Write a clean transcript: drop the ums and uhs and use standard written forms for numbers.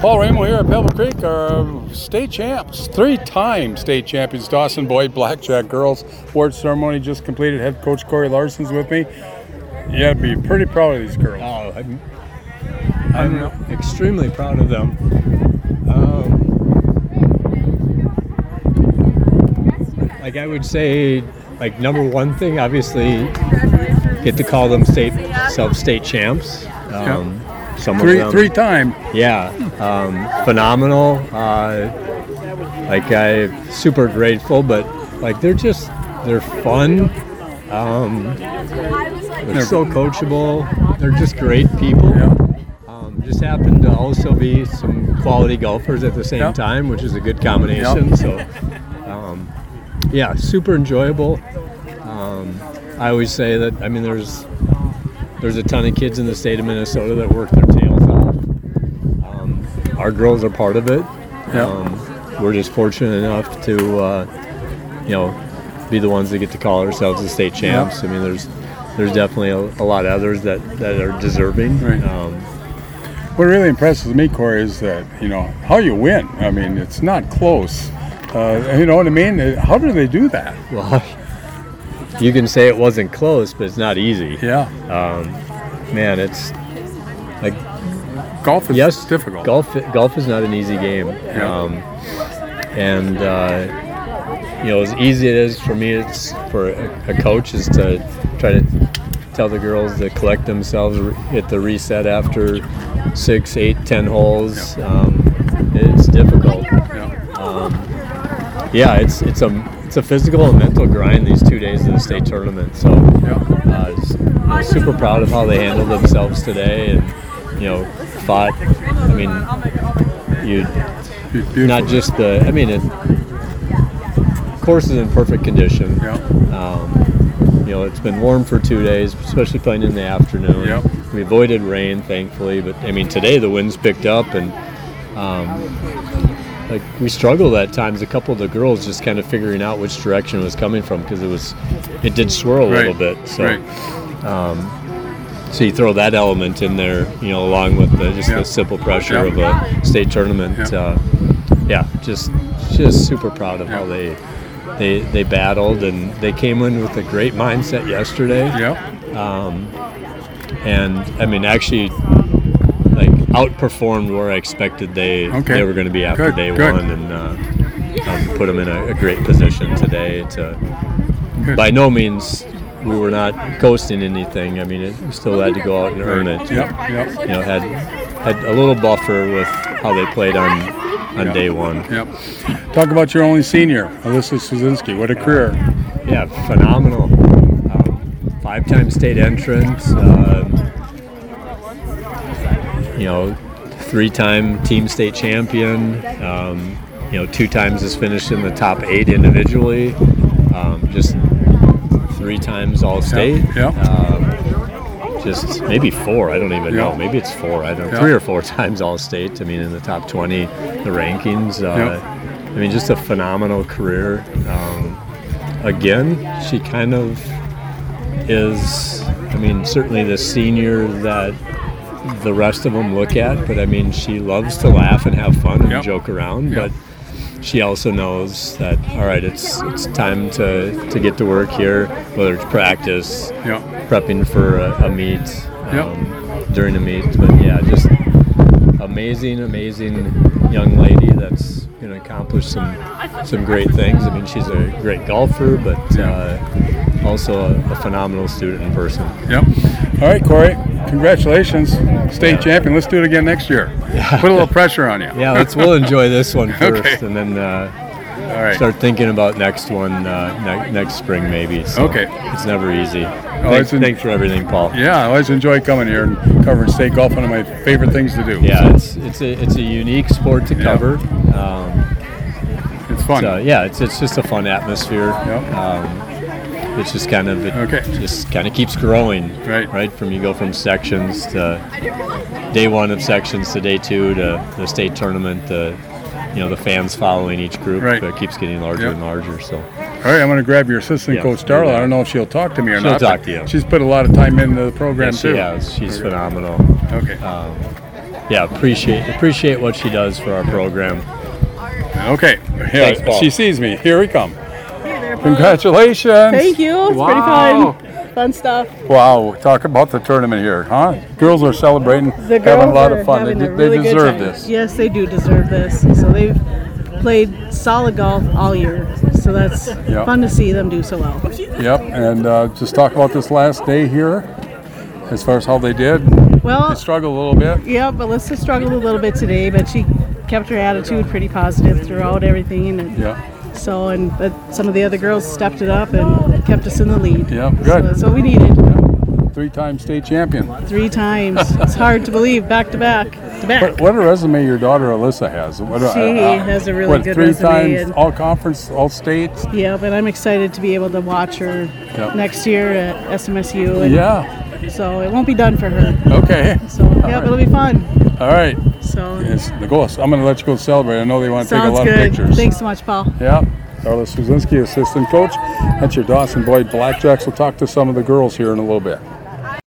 Paul Ramo here at Pebble Creek, our state champs, 3-time state champions, Dawson Boyd Blackjack Girls. Award ceremony just completed. Head coach Corey Larson's with me. You got to be pretty proud of these girls. Oh, I'm extremely proud of them. Like I would say, like number one thing, obviously, get to call themselves state champs. Some of them, 3-time. Yeah, phenomenal. Like I'm super grateful, but like they're fun. They're so coachable. They're just great people. Yeah. Just happen to also be some quality golfers at the same time, which is a good combination. Yep. So, yeah, super enjoyable. I always say that, I mean, there's a ton of kids in the state of Minnesota that work their tails off. Our girls are part of it. Yep. We're just fortunate enough to, be the ones that get to call ourselves the state champs. Yep. I mean, there's definitely a lot of others that are deserving. Right. What really impresses me, Corey, is that, how you win. I mean, it's not close. You know what I mean? How do they do that? Well, you can say it wasn't close, but it's not easy. Yeah. Man, it's like golf is difficult. Golf is not an easy game. Yeah. As easy it is for me, it's for a coach is to try to tell the girls to collect themselves, hit the reset after 6, 8, 10 holes. It's difficult. It's a physical and mental grind these 2 days of the state tournament. So super proud of how they handled themselves today, and fought. I mean, not just course is in perfect condition. It's been warm for 2 days, especially playing in the afternoon. Yep. We avoided rain, thankfully, but I mean today the winds picked up, and we struggled at times. A couple of the girls just kind of figuring out which direction it was coming from, because it did swirl a little bit. So, so you throw that element in there, along with the simple pressure of a state tournament. Just super proud of how they battled, and they came in with a great mindset yesterday. And I mean, actually, outperformed where I expected they were going to be after day one, and put them in a great position today. By no means we were not ghosting anything. I mean, we still had to go out and earn it. Had a little buffer with how they played on day one. Talk about your only senior, Alyssa Suzinski. What a career. Yeah, phenomenal. 5-time state entrant. 3-time team state champion. 2 times has finished in the top 8 individually. Just 3 times all-state. Just maybe 4. I don't even know. Maybe it's 4. I don't. 3 or 4 times all-state. I mean, in the top 20, the rankings. I mean, just a phenomenal career. Again, she kind of is. I mean, certainly the senior that the rest of them look at, but I mean, she loves to laugh and have fun and joke around, but she also knows that, all right, it's time to get to work here, whether it's practice, prepping for a meet, during a meet. But just amazing young lady that's going to accomplish some great things. I mean, she's a great golfer, but also a phenomenal student in person. All right, Corey, congratulations, state champion. Let's do it again next year. Put a little pressure on you. We'll enjoy this one first, and then start thinking about next one next spring maybe. So it's never easy. Thanks for everything, Paul. I always enjoy coming here and covering state golf. One of my favorite things to do. It's a unique sport to cover. It's fun. It's just a fun atmosphere. It's just kind of just kind of keeps growing, right? You go from sections to day 1 of sections to day 2 to the state tournament. The fans following each group. It keeps getting larger and larger. So, all right, I'm going to grab your assistant coach, Darla. I don't know if she'll talk to me or not. She'll talk to you. She's put a lot of time into the program too. She's phenomenal. yeah, appreciate what she does for our program. Okay. Thanks, Paul. She sees me. Here we come. Hey there, Paul. Congratulations. Thank you. It's pretty Wow. fun. Fun stuff. Wow. Talk about the tournament here, huh? Girls are celebrating, The girls having a lot are of fun. having They a really good deserve time. this. Yes, they do deserve this. So they've played solid golf all year. So that's Yep. fun to see them do so well. Yep. And just talk about this last day here as far as how they did. Well, They struggled a little bit. yeah, Melissa struggled a little bit today, but she kept her attitude pretty positive throughout everything. And Yeah. so, but some of the other girls stepped it up and kept us in the lead. Yeah, So good. that's what we needed. 3-time state champion. 3 times. It's hard to believe, back to back. What a resume your daughter Alyssa has. She has a really good 3 resume, times and- all conference, all states. Yeah, but I'm excited to be able to watch her Yep. next year at SMSU. And Yeah. so it won't be done for her. Okay. So yeah, right. it'll be fun. All right. So Yes, Nicole, I'm going to let you go celebrate. I know they want to take a sounds lot good. of pictures. Thanks so much, Paul. Yeah. Carla Suzinski, assistant coach. That's your Dawson Boyd Blackjacks. We'll talk to some of the girls here in a little bit.